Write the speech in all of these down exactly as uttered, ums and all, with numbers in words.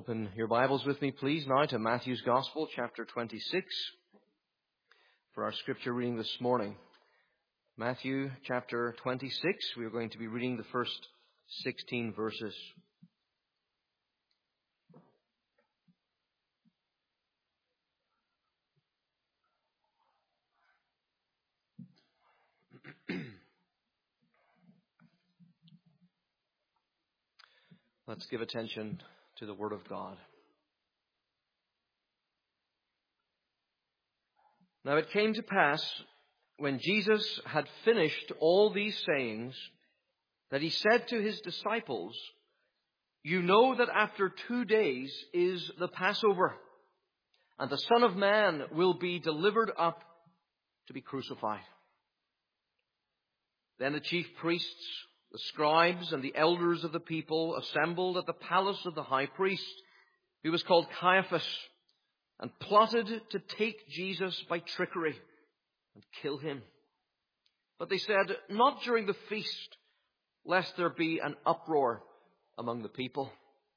Open your Bibles with me, please, now to Matthew's Gospel, chapter twenty-six, for our scripture reading this morning. Matthew, chapter twenty-six, we are going to be reading the first sixteen verses. Let's give attention to the Word of God. Now it came to pass, when Jesus had finished all these sayings, that he said to his disciples, "You know that after two days is the Passover, and the Son of Man will be delivered up to be crucified." Then the chief priests, the scribes, and the elders of the people assembled at the palace of the high priest, who was called Caiaphas, and plotted to take Jesus by trickery and kill him. But they said, "Not during the feast, lest there be an uproar among the people."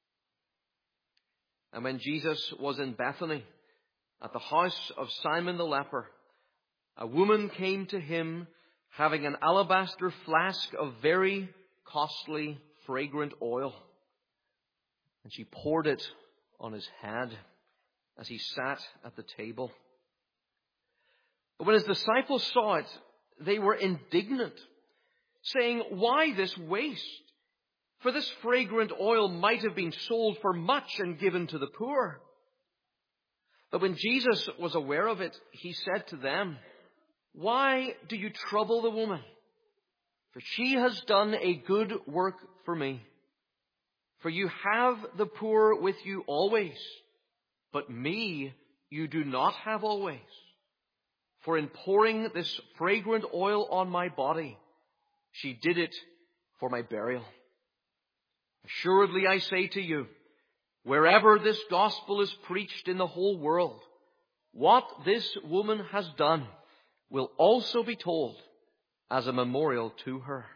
And when Jesus was in Bethany, at the house of Simon the leper, a woman came to him, having an alabaster flask of very costly, fragrant oil. And she poured it on his head as he sat at the table. But when his disciples saw it, they were indignant, saying, "Why this waste? For this fragrant oil might have been sold for much and given to the poor." But when Jesus was aware of it, he said to them, "Why do you trouble the woman? For she has done a good work for me. For you have the poor with you always, but me you do not have always. For in pouring this fragrant oil on my body, she did it for my burial. Assuredly I say to you, wherever this gospel is preached in the whole world, what this woman has done will also be told as a memorial to her."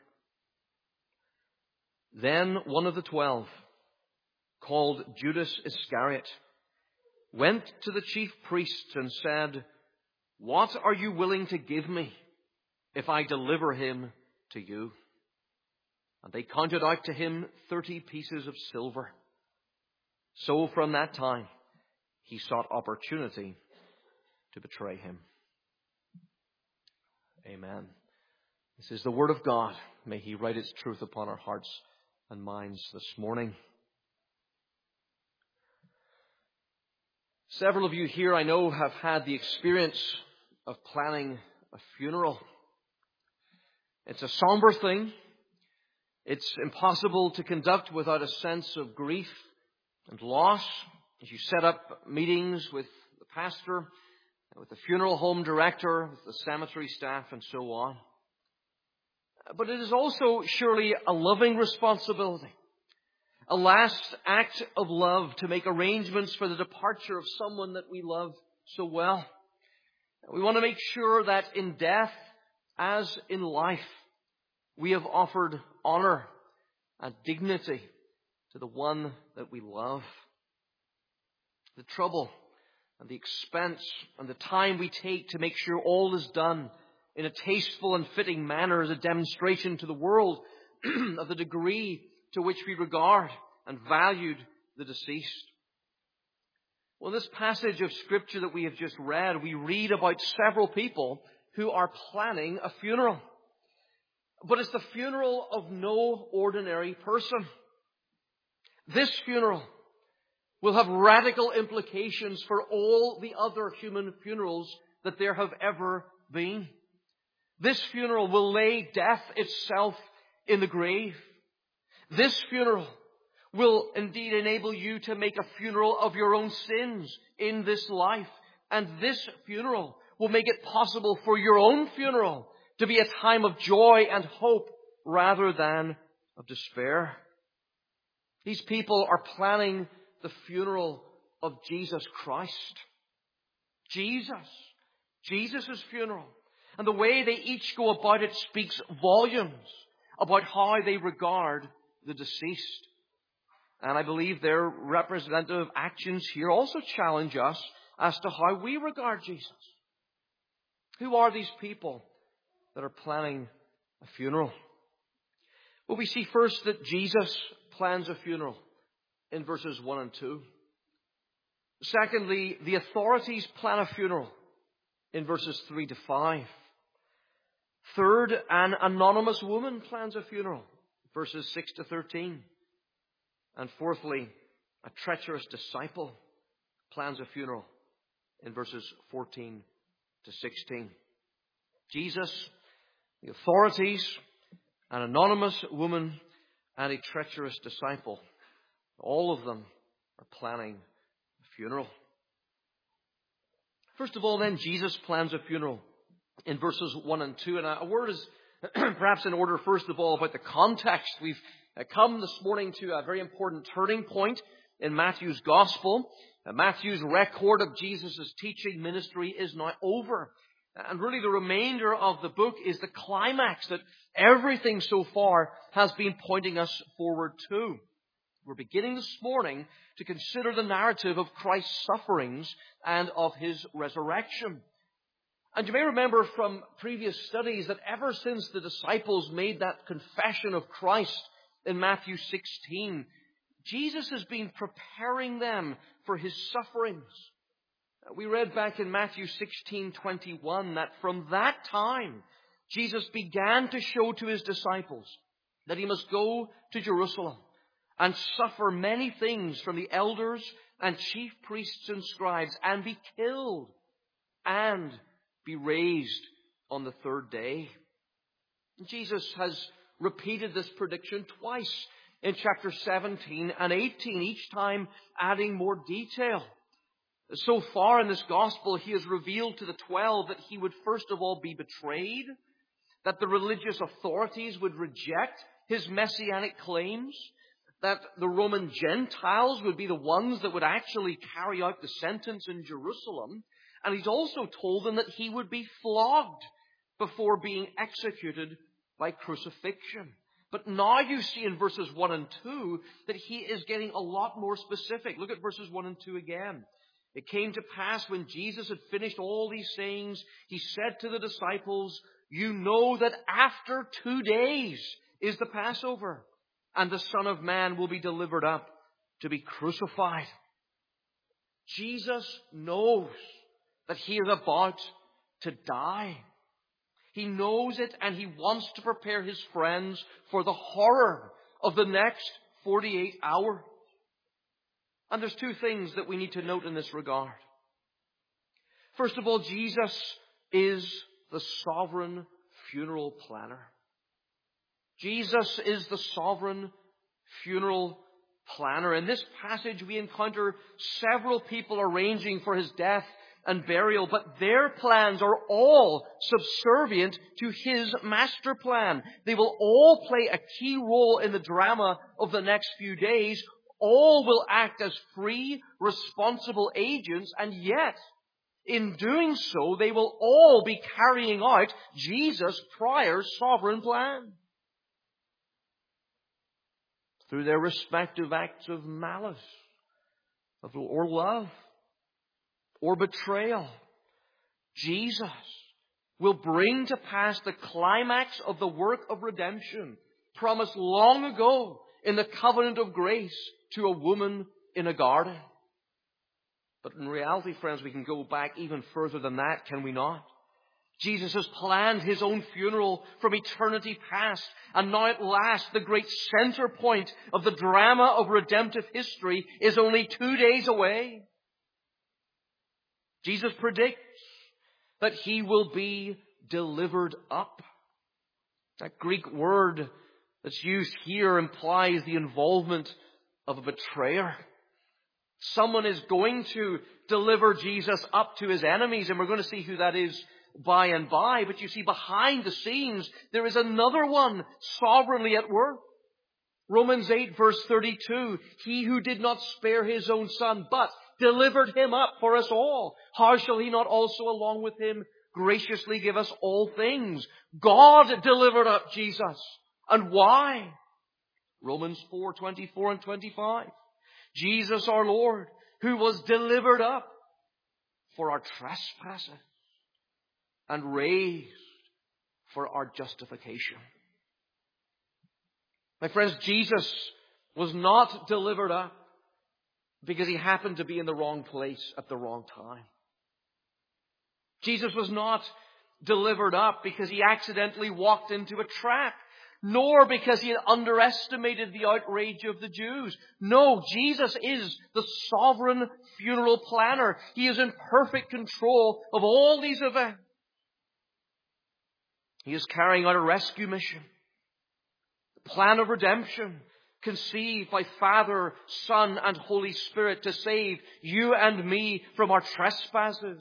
Then one of the twelve, called Judas Iscariot, went to the chief priests and said, "What are you willing to give me if I deliver him to you?" And they counted out to him thirty pieces of silver. So from that time he sought opportunity to betray him. Amen. This is the Word of God. May He write its truth upon our hearts and minds this morning. Several of you here, I know, have had the experience of planning a funeral. It's a somber thing. It's impossible to conduct without a sense of grief and loss. As you set up meetings with the pastor, with the funeral home director, with the cemetery staff, and so on. But it is also surely a loving responsibility, a last act of love to make arrangements for the departure of someone that we love so well. We want to make sure that in death, as in life, we have offered honor and dignity to the one that we love. The trouble and the expense and the time we take to make sure all is done in a tasteful and fitting manner is a demonstration to the world of the degree to which we regard and valued the deceased. Well, in this passage of Scripture that we have just read, we read about several people who are planning a funeral. But it's the funeral of no ordinary person. This funeral will have radical implications for all the other human funerals that there have ever been. This funeral will lay death itself in the grave. This funeral will indeed enable you to make a funeral of your own sins in this life. And this funeral will make it possible for your own funeral to be a time of joy and hope rather than of despair. These people are planning the funeral of Jesus Christ. Jesus. Jesus' funeral. And the way they each go about it speaks volumes about how they regard the deceased. And I believe their representative actions here also challenge us as to how we regard Jesus. Who are these people that are planning a funeral? Well, we see first that Jesus plans a funeral in verses one and two. Secondly, the authorities plan a funeral in verses three to five. Third, an anonymous woman plans a funeral, verses six to thirteen. And fourthly, a treacherous disciple plans a funeral in verses fourteen to sixteen. Jesus, the authorities, an anonymous woman, and a treacherous disciple. All of them are planning a funeral. First of all, then, Jesus plans a funeral in verses one and two. And a word is perhaps in order, first of all, about the context. We've come this morning to a very important turning point in Matthew's Gospel. Matthew's record of Jesus' teaching ministry is now over. And really the remainder of the book is the climax that everything so far has been pointing us forward to. We're beginning this morning to consider the narrative of Christ's sufferings and of His resurrection. And you may remember from previous studies that ever since the disciples made that confession of Christ in Matthew sixteen, Jesus has been preparing them for His sufferings. We read back in Matthew sixteen twenty-one that from that time Jesus began to show to His disciples that He must go to Jerusalem and suffer many things from the elders and chief priests and scribes and be killed and be raised on the third day. Jesus has repeated this prediction twice in chapter seventeen and eighteen, each time adding more detail. So far in this gospel, He has revealed to the twelve that He would first of all be betrayed, that the religious authorities would reject His messianic claims, that the Roman Gentiles would be the ones that would actually carry out the sentence in Jerusalem. And He's also told them that He would be flogged before being executed by crucifixion. But now you see in verses one and two that He is getting a lot more specific. Look at verses one and two again. It came to pass when Jesus had finished all these sayings, He said to the disciples, "You know that after two days is the Passover, and the Son of Man will be delivered up to be crucified." Jesus knows that He is about to die. He knows it, and He wants to prepare His friends for the horror of the next forty-eight hours. And there's two things that we need to note in this regard. First of all, Jesus is the sovereign funeral planner. Jesus is the sovereign funeral planner. In this passage, we encounter several people arranging for His death and burial, but their plans are all subservient to His master plan. They will all play a key role in the drama of the next few days. All will act as free, responsible agents, and yet, in doing so, they will all be carrying out Jesus' prior sovereign plan. Through their respective acts of malice, of, or love, or betrayal, Jesus will bring to pass the climax of the work of redemption promised long ago in the covenant of grace to a woman in a garden. But in reality, friends, we can go back even further than that, can we not? Jesus has planned His own funeral from eternity past, and now at last the great center point of the drama of redemptive history is only two days away. Jesus predicts that He will be delivered up. That Greek word that's used here implies the involvement of a betrayer. Someone is going to deliver Jesus up to His enemies, and we're going to see who that is by and by. But you see, behind the scenes, there is another one sovereignly at work. Romans eight verse thirty-two, He who did not spare His own Son, but delivered Him up for us all, how shall He not also along with Him graciously give us all things? God delivered up Jesus. And why? Romans four, twenty-four and twenty-five. Jesus our Lord, who was delivered up for our trespasses and raised for our justification. My friends, Jesus was not delivered up because he happened to be in the wrong place at the wrong time. Jesus was not delivered up because he accidentally walked into a trap, nor because he had underestimated the outrage of the Jews. No, Jesus is the sovereign funeral planner. He is in perfect control of all these events. He is carrying out a rescue mission, the plan of redemption, conceived by Father, Son, and Holy Spirit to save you and me from our trespasses.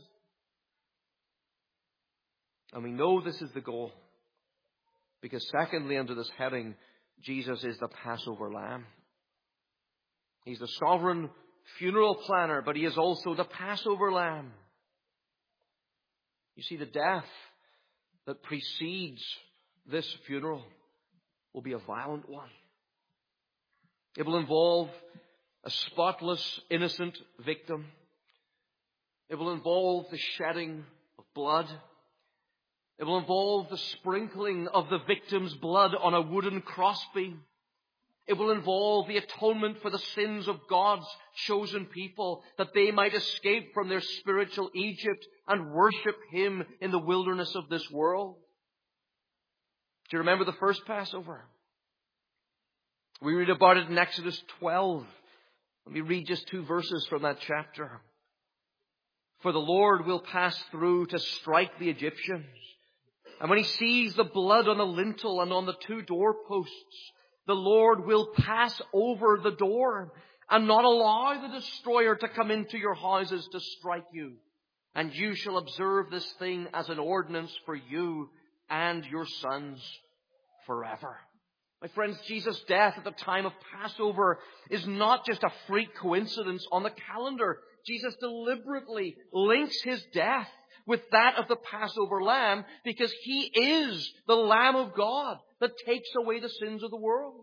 And we know this is the goal, because secondly, under this heading, Jesus is the Passover Lamb. He's the sovereign funeral planner, but he is also the Passover Lamb. You see, the death that precedes this funeral will be a violent one. It will involve a spotless, innocent victim. It will involve the shedding of blood. It will involve the sprinkling of the victim's blood on a wooden crossbeam. It will involve the atonement for the sins of God's chosen people, that they might escape from their spiritual Egypt and worship Him in the wilderness of this world. Do you remember the first Passover? We read about it in Exodus twelve. Let me read just two verses from that chapter. For the Lord will pass through to strike the Egyptians. And when he sees the blood on the lintel and on the two doorposts, the Lord will pass over the door and not allow the destroyer to come into your houses to strike you. And you shall observe this thing as an ordinance for you and your sons forever. My friends, Jesus' death at the time of Passover is not just a freak coincidence on the calendar. Jesus deliberately links his death with that of the Passover lamb, because he is the Lamb of God that takes away the sins of the world.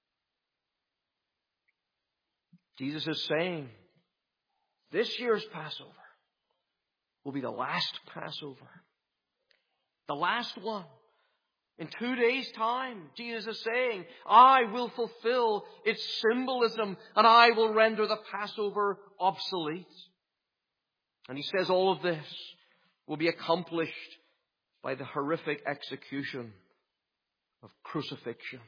Jesus is saying, this year's Passover will be the last Passover. The last one. In two days' time, Jesus is saying, I will fulfill its symbolism and I will render the Passover obsolete. And he says all of this will be accomplished by the horrific execution of crucifixion.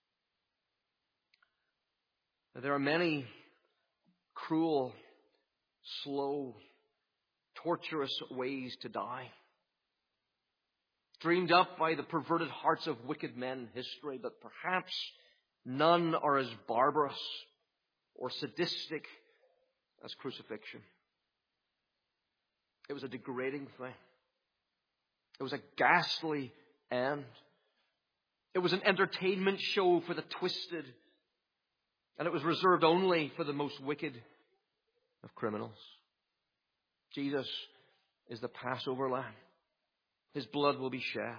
Now, there are many cruel, slow, torturous ways to die, dreamed up by the perverted hearts of wicked men in history, but perhaps none are as barbarous or sadistic as crucifixion. It was a degrading thing. It was a ghastly end. It was an entertainment show for the twisted, and it was reserved only for the most wicked of criminals. Jesus is the Passover Lamb. His blood will be shed.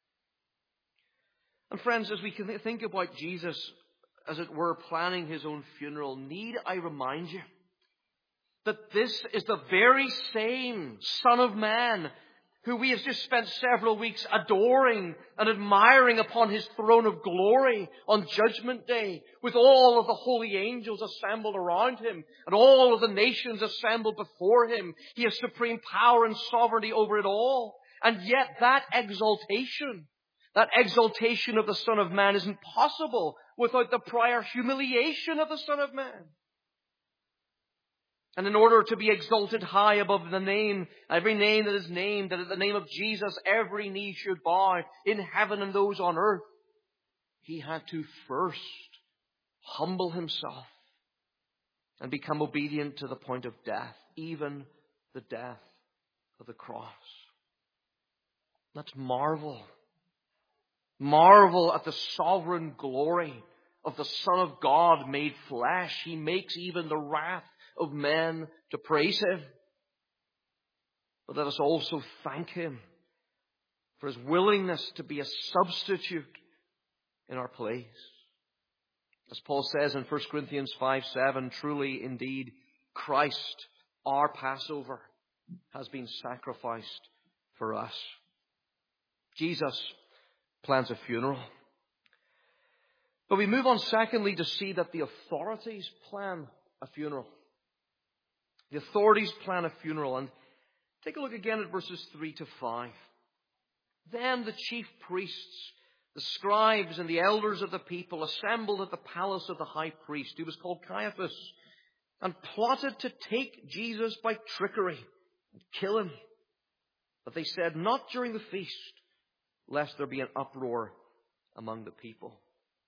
And friends, as we can think about Jesus, as it were, planning his own funeral, need I remind you that this is the very same Son of Man who we have just spent several weeks adoring and admiring upon his throne of glory on Judgment Day, with all of the holy angels assembled around him and all of the nations assembled before him. He has supreme power and sovereignty over it all. And yet that exaltation, that exaltation of the Son of Man isn't possible without the prior humiliation of the Son of Man. And in order to be exalted high above the name, every name that is named, that at the name of Jesus every knee should bow in heaven and those on earth, he had to first humble himself and become obedient to the point of death, even the death of the cross. Let's marvel. Marvel at the sovereign glory of the Son of God made flesh. He makes even the wrath of men to praise him. But let us also thank him for his willingness to be a substitute in our place. As Paul says in First Corinthians five seven, truly indeed Christ, our Passover, has been sacrificed for us. Jesus plans a funeral. But we move on secondly to see that the authorities plan a funeral. The authorities plan a funeral. And take a look again at verses three to five. Then the chief priests, the scribes and the elders of the people assembled at the palace of the high priest, who was called Caiaphas, and plotted to take Jesus by trickery and kill him. But they said, not during the feast, lest there be an uproar among the people.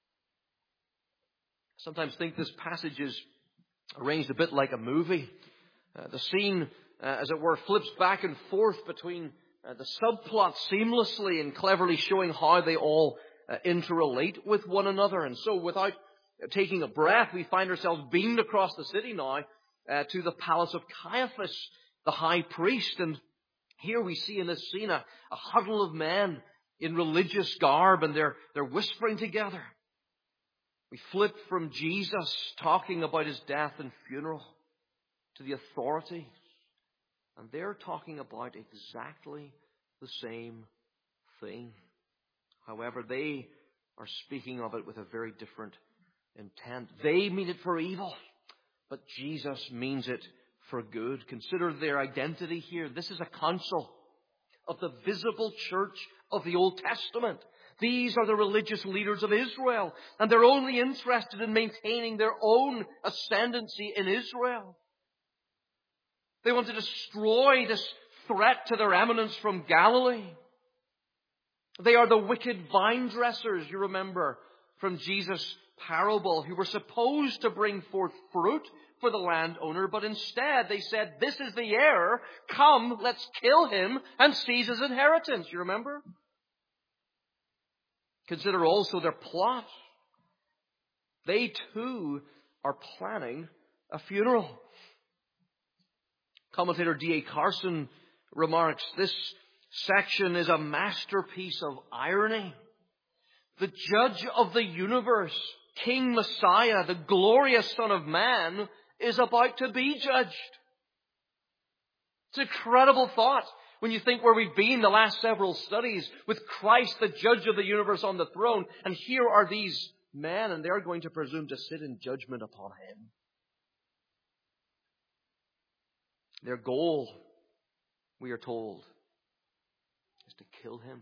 I sometimes think this passage is arranged a bit like a movie. Uh, the scene, uh, as it were, flips back and forth between uh, the subplots seamlessly and cleverly showing how they all uh, interrelate with one another. And so without taking a breath, we find ourselves beamed across the city now uh, to the palace of Caiaphas, the high priest. And here we see in this scene a, a huddle of men in religious garb, and they're, they're whispering together. We flip from Jesus talking about his death and funeral to the authorities, and they're talking about exactly the same thing. However, they are speaking of it with a very different intent. They mean it for evil, but Jesus means it for good. Consider their identity here. This is a council of the visible church of the Old Testament. These are the religious leaders of Israel, and they're only interested in maintaining their own ascendancy in Israel. They want to destroy this threat to their eminence from Galilee. They are the wicked vine dressers, you remember, from Jesus' parable, who were supposed to bring forth fruit for the landowner, but instead they said, this is the heir, come, let's kill him and seize his inheritance. You remember? Consider also their plot. They too are planning a funeral. Commentator D A Carson remarks, this section is a masterpiece of irony. The judge of the universe, King Messiah, the glorious Son of Man, is about to be judged. It's an incredible thought when you think where we've been the last several studies with Christ, the judge of the universe, on the throne. And here are these men, and they're going to presume to sit in judgment upon him. Their goal, we are told, is to kill him.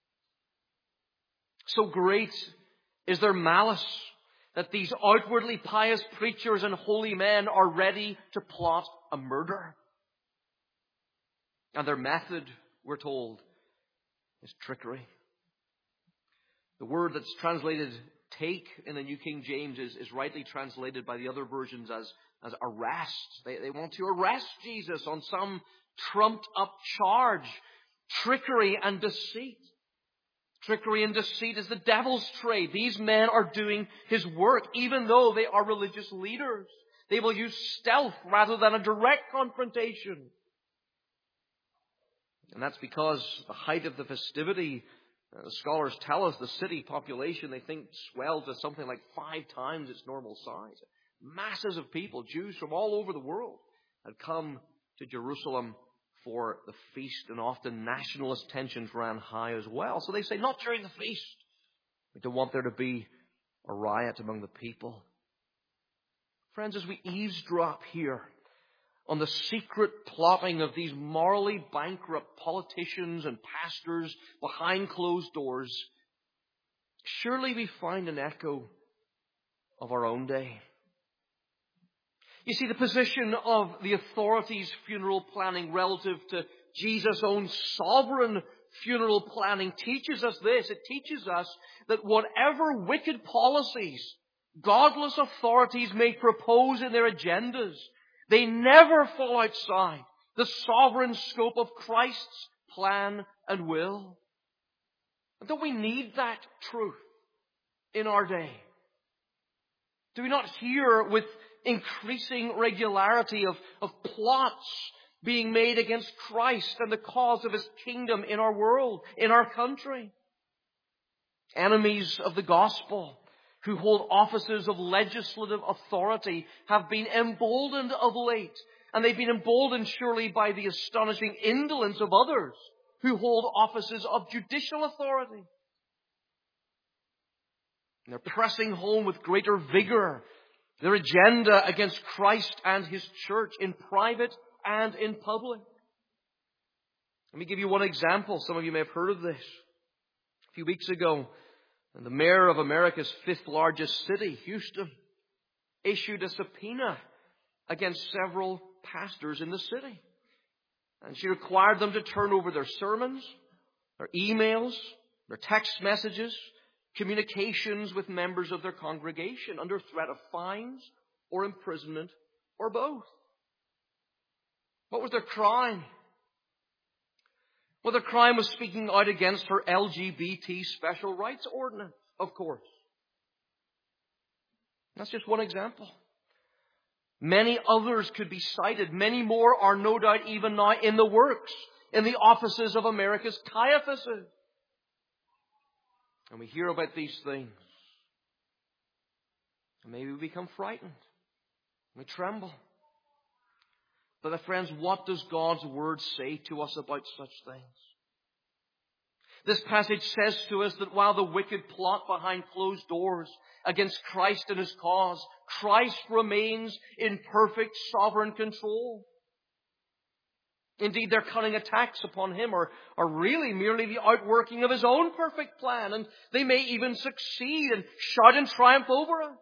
So great is their malice that these outwardly pious preachers and holy men are ready to plot a murder. And their method, we're told, is trickery. The word that's translated take in the New King James is, is rightly translated by the other versions as, as arrest. They, they want to arrest Jesus on some trumped up charge. Trickery and deceit. Trickery and deceit is the devil's trade. These men are doing his work, even though they are religious leaders. They will use stealth rather than a direct confrontation. And that's because the height of the festivity, uh, the scholars tell us, the city population, they think, swelled to something like five times its normal size. Masses of people, Jews from all over the world, had come to Jerusalem for the feast, and often nationalist tensions ran high as well. So they say, not during the feast. We don't want there to be a riot among the people. Friends, as we eavesdrop here on the secret plotting of these morally bankrupt politicians and pastors behind closed doors, surely we find an echo of our own day. You see, the position of the authorities' funeral planning relative to Jesus' own sovereign funeral planning teaches us this. It teaches us that whatever wicked policies godless authorities may propose in their agendas, they never fall outside the sovereign scope of Christ's plan and will. And don't we need that truth in our day? Do we not hear with increasing regularity of, of plots being made against Christ and the cause of his kingdom in our world, in our country? Enemies of the gospel who hold offices of legislative authority have been emboldened of late. And they've been emboldened surely by the astonishing indolence of others who hold offices of judicial authority. And they're pressing home with greater vigor their agenda against Christ and His church in private and in public. Let me give you one example. Some of you may have heard of this. A few weeks ago, the mayor of America's fifth largest city, Houston, issued a subpoena against several pastors in the city. And she required them to turn over their sermons, their emails, their text messages, communications with members of their congregation under threat of fines or imprisonment or both. What was their crime? Well, their crime was speaking out against her L G B T special rights ordinance, of course. That's just one example. Many others could be cited. Many more are no doubt even now in the works, in the offices of America's Caiaphases. And we hear about these things. And maybe we become frightened. We tremble. But my friends, what does God's Word say to us about such things? This passage says to us that while the wicked plot behind closed doors against Christ and His cause, Christ remains in perfect sovereign control. Indeed, their cunning attacks upon Him are, are really merely the outworking of His own perfect plan, and they may even succeed and shout in triumph over us.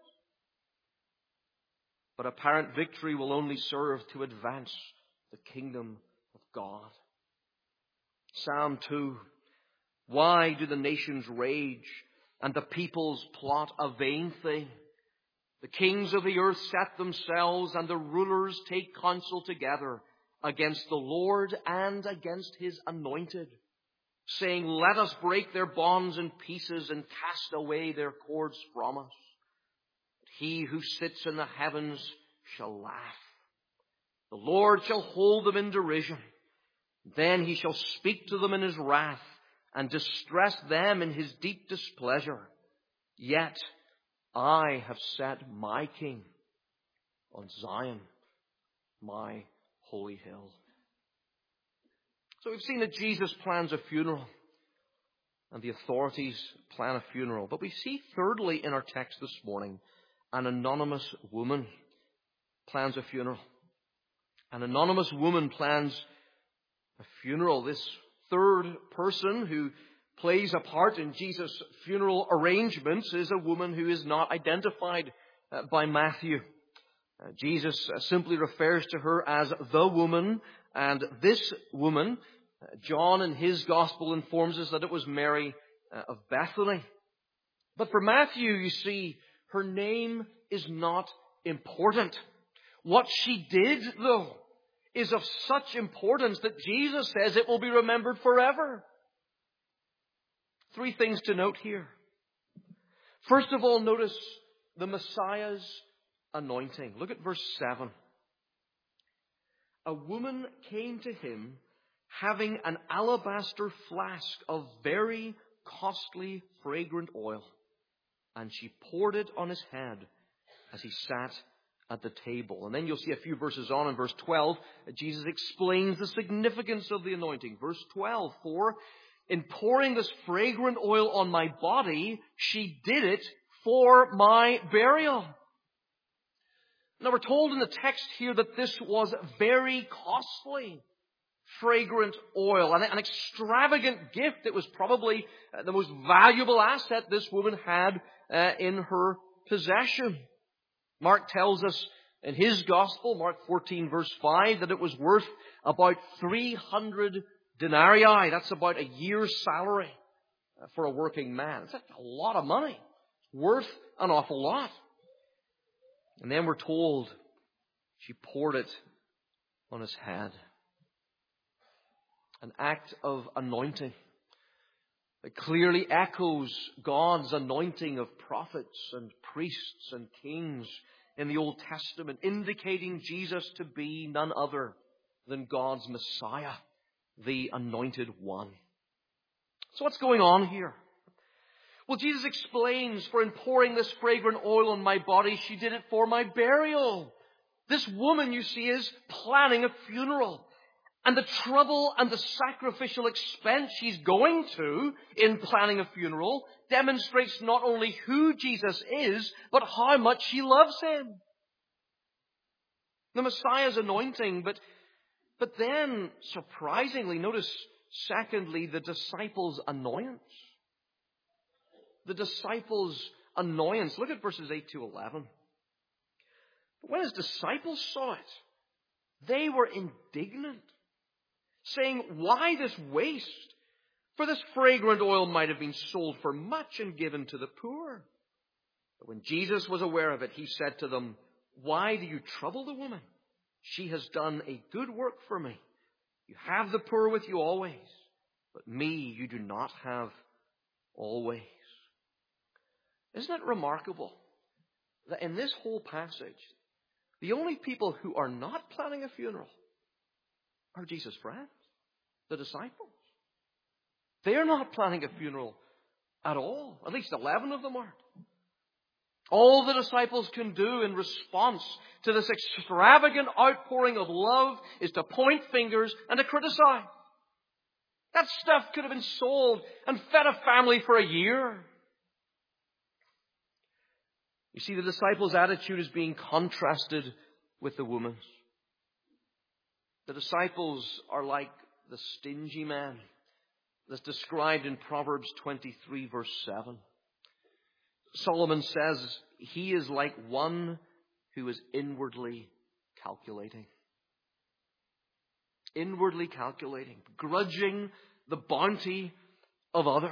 But apparent victory will only serve to advance the kingdom of God. Psalm two. Why do the nations rage and the peoples plot a vain thing? The kings of the earth set themselves and the rulers take counsel together against the Lord and against His anointed, saying, let us break their bonds in pieces and cast away their cords from us. He who sits in the heavens shall laugh. The Lord shall hold them in derision. Then He shall speak to them in His wrath and distress them in His deep displeasure. Yet I have set my King on Zion, my holy hill. So we've seen that Jesus plans a funeral and the authorities plan a funeral. But we see thirdly in our text this morning, an anonymous woman plans a funeral. An anonymous woman plans a funeral. This third person who plays a part in Jesus' funeral arrangements is a woman who is not identified uh, by Matthew. Uh, Jesus uh, simply refers to her as the woman, and this woman, uh, John in his gospel informs us that it was Mary uh, of Bethany. But for Matthew, you see, her name is not important. What she did, though, is of such importance that Jesus says it will be remembered forever. Three things to note here. First of all, notice the Messiah's anointing. Look at verse seven. A woman came to Him having an alabaster flask of very costly fragrant oil, and she poured it on His head as He sat at the table. And then you'll see a few verses on in verse twelve, Jesus explains the significance of the anointing. Verse twelve, for in pouring this fragrant oil on my body, she did it for my burial. Now we're told in the text here that this was very costly fragrant oil, an, an extravagant gift. It was probably the most valuable asset this woman had uh, in her possession. Mark tells us in his gospel, Mark fourteen verse five, that it was worth about three hundred denarii. That's about a year's salary for a working man. It's a lot of money. It's worth an awful lot. And then we're told she poured it on His head. An act of anointing that clearly echoes God's anointing of prophets and priests and kings in the Old Testament, indicating Jesus to be none other than God's Messiah, the Anointed One. So what's going on here? Well, Jesus explains, for in pouring this fragrant oil on my body, she did it for my burial. This woman, you see, is planning a funeral. And the trouble and the sacrificial expense she's going to in planning a funeral demonstrates not only who Jesus is, but how much she loves him. The Messiah's anointing, but, but then, surprisingly, notice, secondly, the disciples' annoyance. The disciples' annoyance. Look at verses eight to eleven. But when his disciples saw it, they were indignant, saying, why this waste? For this fragrant oil might have been sold for much and given to the poor. But when Jesus was aware of it, he said to them, why do you trouble the woman? She has done a good work for me. You have the poor with you always, but me you do not have always. Isn't it remarkable that in this whole passage, the only people who are not planning a funeral are Jesus' friends, the disciples. They are not planning a funeral at all. At least eleven of them aren't. All the disciples can do in response to this extravagant outpouring of love is to point fingers and to criticize. That stuff could have been sold and fed a family for a year. You see, the disciples' attitude is being contrasted with the woman's. The disciples are like the stingy man that's described in Proverbs twenty-three, verse seven. Solomon says he is like one who is inwardly calculating. Inwardly calculating, grudging the bounty of others.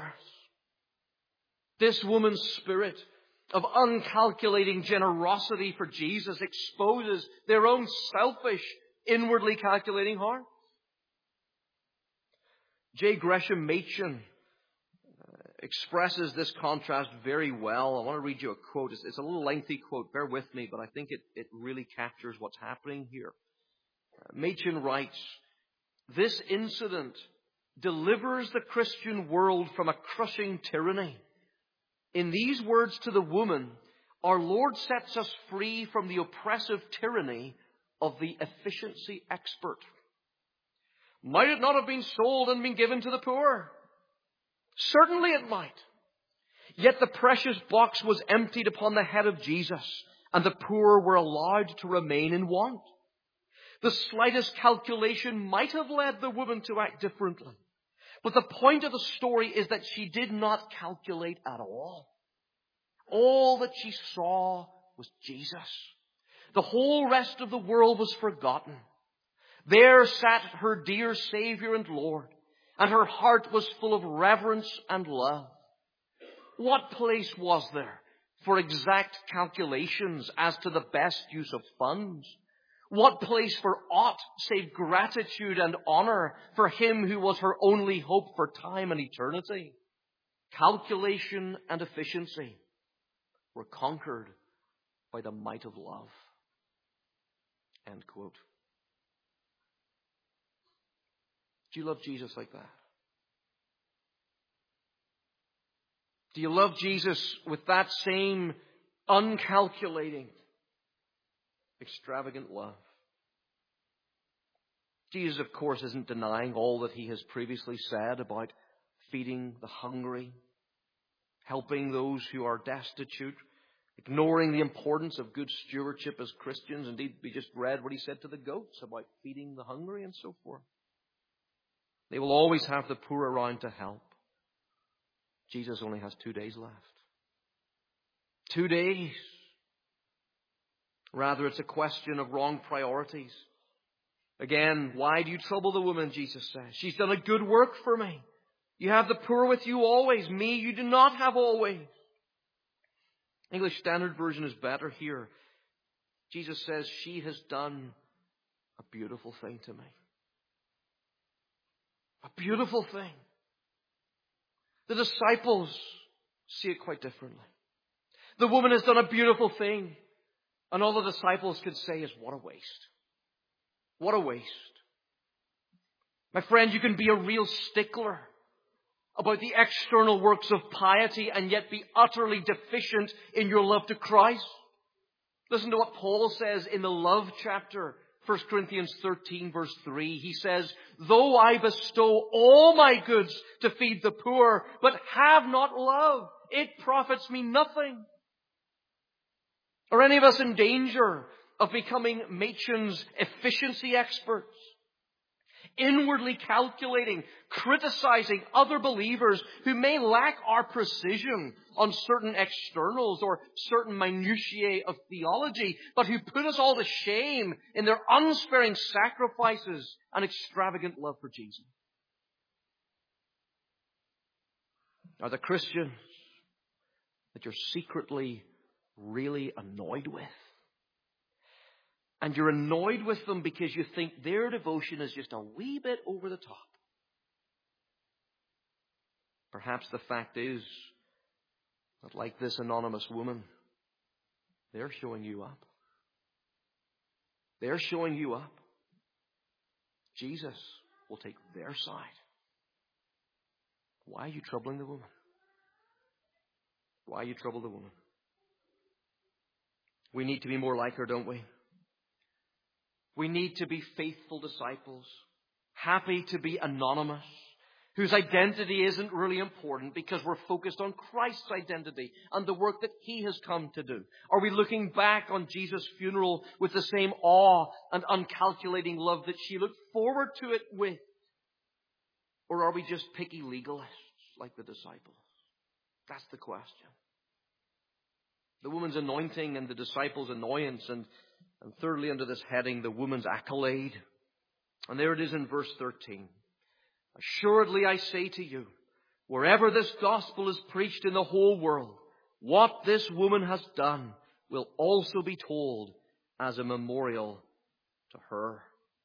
This woman's spirit of uncalculating generosity for Jesus exposes their own selfish, inwardly calculating heart. J. Gresham Machen expresses this contrast very well. I want to read you a quote. It's, it's a little lengthy quote. Bear with me, but I think it, it really captures what's happening here. Uh, Machen writes, this incident delivers the Christian world from a crushing tyranny. In these words to the woman, our Lord sets us free from the oppressive tyranny of the efficiency expert. Might it not have been sold and been given to the poor? Certainly it might. Yet the precious box was emptied upon the head of Jesus, and the poor were allowed to remain in want. The slightest calculation might have led the woman to act differently. But the point of the story is that she did not calculate at all. All that she saw was Jesus. The whole rest of the world was forgotten. There sat her dear Savior and Lord, and her heart was full of reverence and love. What place was there for exact calculations as to the best use of funds? What place for aught save gratitude and honor for him who was her only hope for time and eternity? Calculation and efficiency were conquered by the might of love. End quote. Do you love Jesus like that? Do you love Jesus with that same uncalculating, extravagant love? Jesus, of course, isn't denying all that he has previously said about feeding the hungry, helping those who are destitute, ignoring the importance of good stewardship as Christians. Indeed, we just read what he said to the goats about feeding the hungry and so forth. They will always have the poor around to help. Jesus only has two days left. Two days. Rather, it's a question of wrong priorities. Again, why do you trouble the woman, Jesus says? She's done a good work for me. You have the poor with you always. Me, you do not have always. English Standard Version is better here. Jesus says, she has done a beautiful thing to me. A beautiful thing. The disciples see it quite differently. The woman has done a beautiful thing. And all the disciples could say is, what a waste. What a waste. My friend, you can be a real stickler about the external works of piety and yet be utterly deficient in your love to Christ? Listen to what Paul says in the love chapter, First Corinthians thirteen verse three. He says, though I bestow all my goods to feed the poor, but have not love, it profits me nothing. Are any of us in danger of becoming Machen's efficiency experts? Inwardly calculating, criticizing other believers who may lack our precision on certain externals or certain minutiae of theology, but who put us all to shame in their unsparing sacrifices and extravagant love for Jesus. Are the Christians that you're secretly really annoyed with? And you're annoyed with them because you think their devotion is just a wee bit over the top. Perhaps the fact is that, like this anonymous woman, they're showing you up. They're showing you up. Jesus will take their side. Why are you troubling the woman? Why you trouble the woman? We need to be more like her, don't we? We need to be faithful disciples, happy to be anonymous, whose identity isn't really important because we're focused on Christ's identity and the work that He has come to do. Are we looking back on Jesus' funeral with the same awe and uncalculating love that she looked forward to it with? Or are we just picky legalists like the disciples? That's the question. The woman's anointing and the disciples' annoyance, and And thirdly, under this heading, the woman's accolade. And there it is in verse thirteen. Assuredly I say to you, wherever this gospel is preached in the whole world, what this woman has done will also be told as a memorial to her.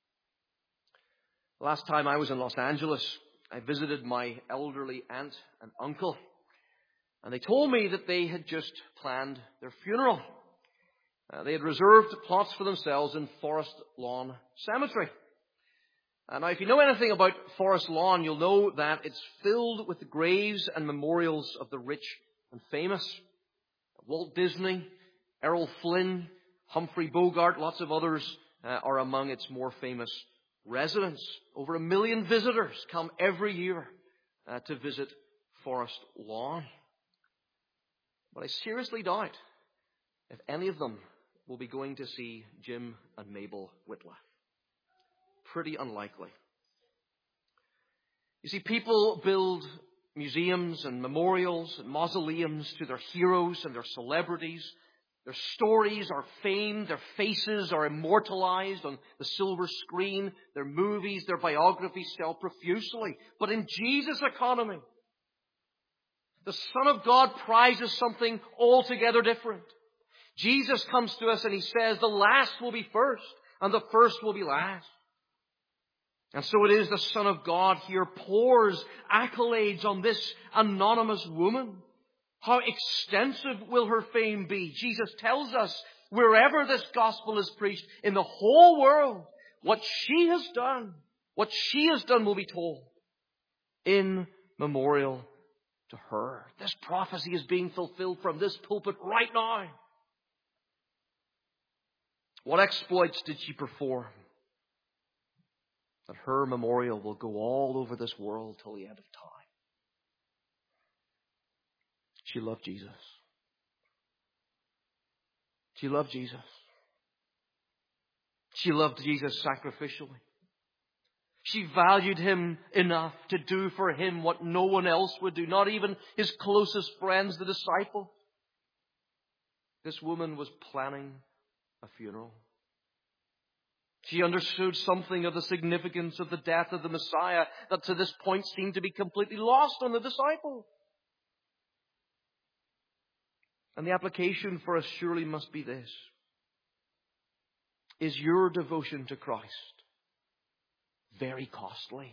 Last time I was in Los Angeles, I visited my elderly aunt and uncle. And they told me that they had just planned their funeral. Uh, they had reserved plots for themselves in Forest Lawn Cemetery. Uh, now, if you know anything about Forest Lawn, you'll know that it's filled with the graves and memorials of the rich and famous. Walt Disney, Errol Flynn, Humphrey Bogart, lots of others uh, are among its more famous residents. Over a million visitors come every year uh, to visit Forest Lawn. But I seriously doubt if any of them will be going to see Jim and Mabel Whitla. Pretty unlikely. You see, people build museums and memorials and mausoleums to their heroes and their celebrities. Their stories are famed. Their faces are immortalized on the silver screen. Their movies, their biographies sell profusely. But in Jesus' economy, the Son of God prizes something altogether different. Jesus comes to us and He says, the last will be first and the first will be last. And so it is the Son of God here pours accolades on this anonymous woman. How extensive will her fame be? Jesus tells us, wherever this gospel is preached in the whole world, what she has done, what she has done will be told in memorial to her. This prophecy is being fulfilled from this pulpit right now. What exploits did she perform? That her memorial will go all over this world till the end of time. She loved Jesus. She loved Jesus. She loved Jesus sacrificially. She valued Him enough to do for Him what no one else would do, not even His closest friends, the disciples. This woman was planning a funeral. She understood something of the significance of the death of the Messiah that to this point seemed to be completely lost on the disciples. And the application for us surely must be this. Is your devotion to Christ very costly?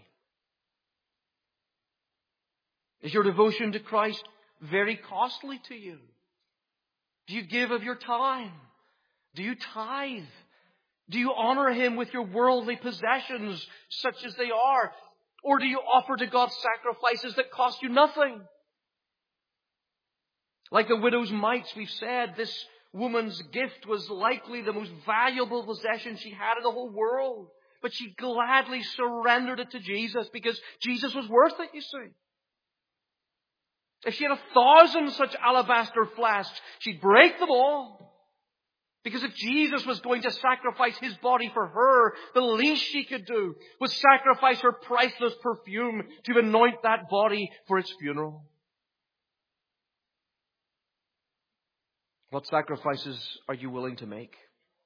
Is your devotion to Christ very costly to you? Do you give of your time? Do you tithe? Do you honor Him with your worldly possessions, such as they are? Or do you offer to God sacrifices that cost you nothing? Like the widow's mites, we've said, this woman's gift was likely the most valuable possession she had in the whole world. But she gladly surrendered it to Jesus because Jesus was worth it, you see. If she had a thousand such alabaster flasks, she'd break them all. Because if Jesus was going to sacrifice His body for her, the least she could do was sacrifice her priceless perfume to anoint that body for its funeral. What sacrifices are you willing to make?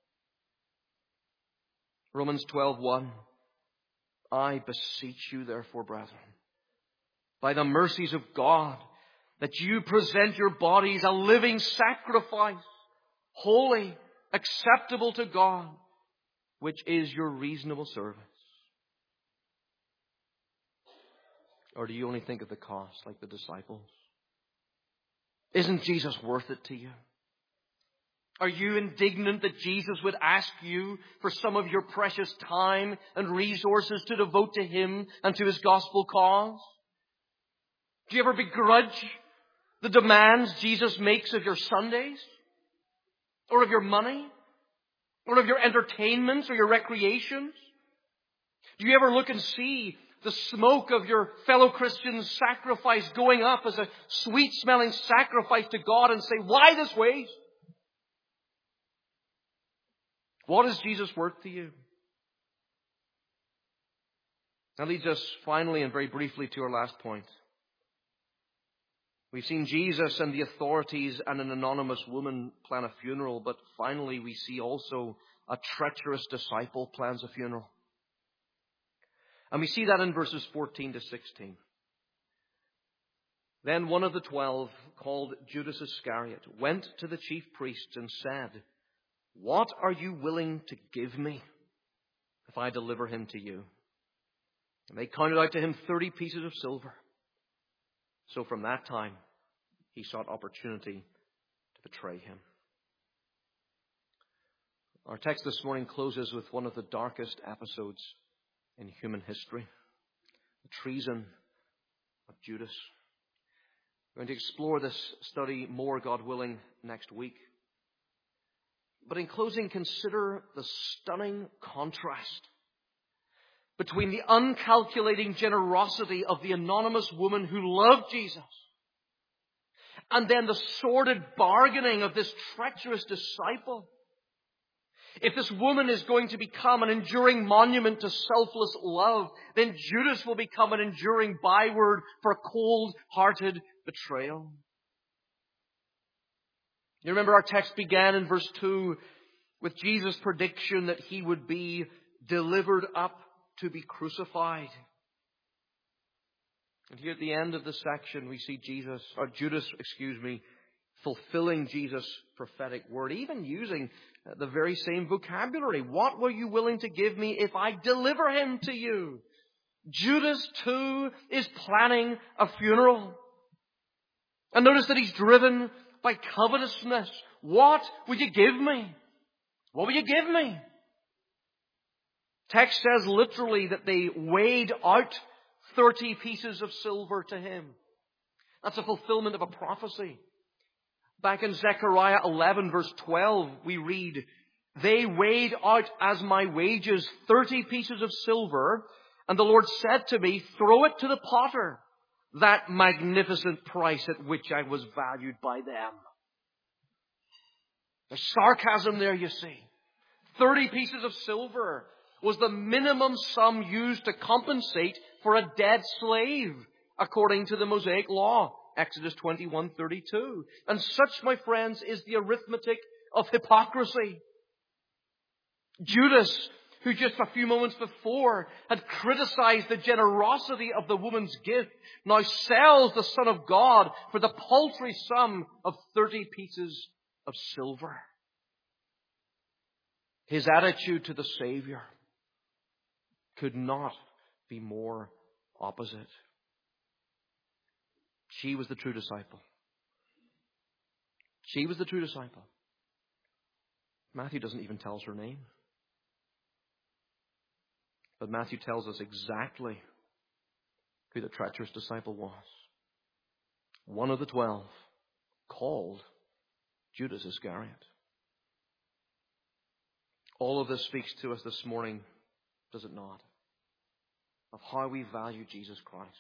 Romans twelve one. I beseech you, therefore, brethren, by the mercies of God, that you present your bodies a living sacrifice, holy, acceptable to God, which is your reasonable service. Or do you only think of the cost like the disciples? Isn't Jesus worth it to you? Are you indignant that Jesus would ask you for some of your precious time and resources to devote to Him and to His gospel cause? Do you ever begrudge the demands Jesus makes of your Sundays? Or of your money? Or of your entertainments or your recreations? Do you ever look and see the smoke of your fellow Christians' sacrifice going up as a sweet-smelling sacrifice to God and say, why this waste? What is Jesus worth to you? That leads us finally and very briefly to our last point. We've seen Jesus and the authorities and an anonymous woman plan a funeral, but finally we see also a treacherous disciple plans a funeral. And we see that in verses fourteen to sixteen. Then one of the twelve, called Judas Iscariot, went to the chief priests and said, what are you willing to give me if I deliver him to you? And they counted out to him thirty pieces of silver. So from that time, he sought opportunity to betray him. Our text this morning closes with one of the darkest episodes in human history. The treason of Judas. We're going to explore this study more, God willing, next week. But in closing, consider the stunning contrast between the uncalculating generosity of the anonymous woman who loved Jesus and then the sordid bargaining of this treacherous disciple. If this woman is going to become an enduring monument to selfless love, then Judas will become an enduring byword for cold-hearted betrayal. You remember our text began in verse two with Jesus' prediction that he would be delivered up to be crucified. And here at the end of the section we see Jesus, or Judas, excuse me, fulfilling Jesus' prophetic word, even using the very same vocabulary. What were you willing to give me if I deliver him to you? Judas too is planning a funeral. And notice that he's driven by covetousness. What will you give me? What will you give me? Text says literally that they weighed out thirty pieces of silver to him. That's a fulfillment of a prophecy. Back in Zechariah eleven verse twelve we read, they weighed out as my wages thirty pieces of silver, and the Lord said to me, throw it to the potter, that magnificent price at which I was valued by them. There's sarcasm there, you see. Thirty pieces of silver was the minimum sum used to compensate for a dead slave, according to the Mosaic law, Exodus twenty-one thirty-two. And such, my friends, is the arithmetic of hypocrisy. Judas, who just a few moments before had criticized the generosity of the woman's gift, now sells the Son of God for the paltry sum of thirty pieces of silver. His attitude to the Savior could not be more opposite. She was the true disciple. She was the true disciple. Matthew doesn't even tell us her name. But Matthew tells us exactly who the treacherous disciple was. One of the twelve, called Judas Iscariot. All of this speaks to us this morning, does it not? Of how we value Jesus Christ.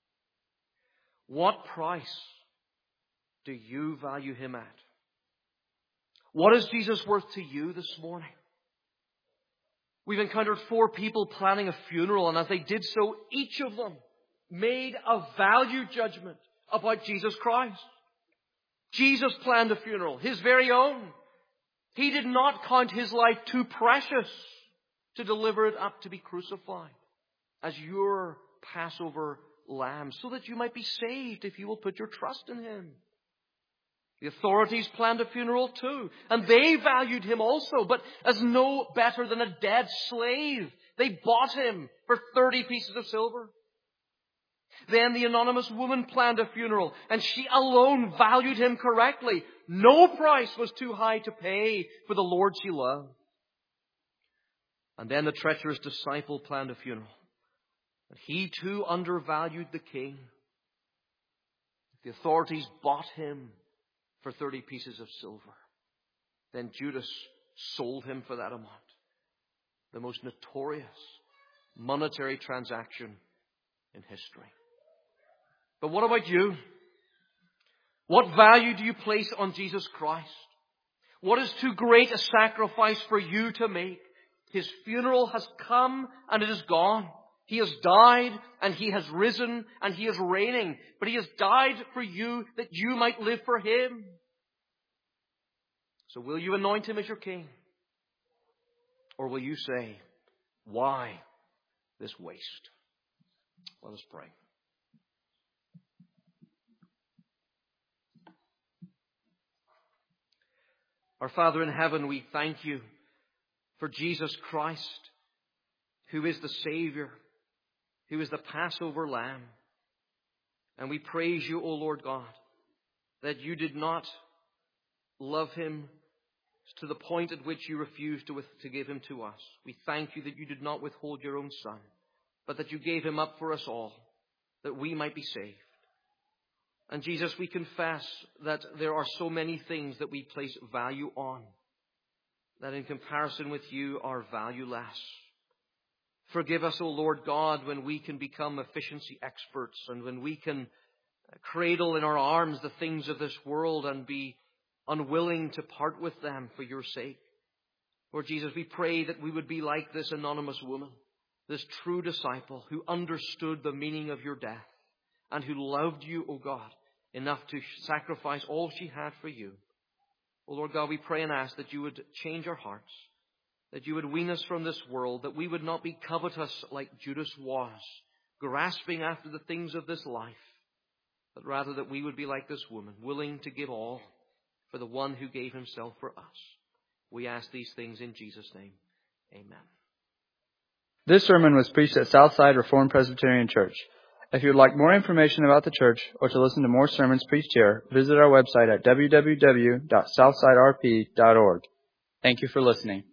What price do you value him at? What is Jesus worth to you this morning? We've encountered four people planning a funeral, and as they did so, each of them made a value judgment about Jesus Christ. Jesus planned a funeral, his very own. He did not count his life too precious to deliver it up to be crucified as your Passover lamb, so that you might be saved if you will put your trust in him. The authorities planned a funeral too, and they valued him also, but as no better than a dead slave. They bought him for thirty pieces of silver. Then the anonymous woman planned a funeral, and she alone valued him correctly. No price was too high to pay for the Lord she loved. And then the treacherous disciple planned a funeral, and he too undervalued the king. The authorities bought him for thirty pieces of silver. Then Judas sold him for that amount. The most notorious monetary transaction in history. But what about you? What value do you place on Jesus Christ? What is too great a sacrifice for you to make? His funeral has come and it is gone. He has died and he has risen and he is reigning. But he has died for you that you might live for him. So will you anoint him as your king? Or will you say, why this waste? Let us pray. Our Father in heaven, we thank you for Jesus Christ, who is the Savior, who is the Passover Lamb. And we praise you, O Lord God, that you did not love him to the point at which you refused to, to give him to us. We thank you that you did not withhold your own Son, but that you gave him up for us all, that we might be saved. And Jesus, we confess that there are so many things that we place value on, that in comparison with you are valueless. Forgive us, O Lord God, when we can become efficiency experts and when we can cradle in our arms the things of this world and be unwilling to part with them for your sake. Lord Jesus, we pray that we would be like this anonymous woman, this true disciple who understood the meaning of your death and who loved you, O God, enough to sacrifice all she had for you. O Lord God, we pray and ask that you would change our hearts, that you would wean us from this world, that we would not be covetous like Judas was, grasping after the things of this life, but rather that we would be like this woman, willing to give all for the one who gave himself for us. We ask these things in Jesus' name. Amen. This sermon was preached at Southside Reformed Presbyterian Church. If you would like more information about the church or to listen to more sermons preached here, visit our website at w w w dot southside r p dot org. Thank you for listening.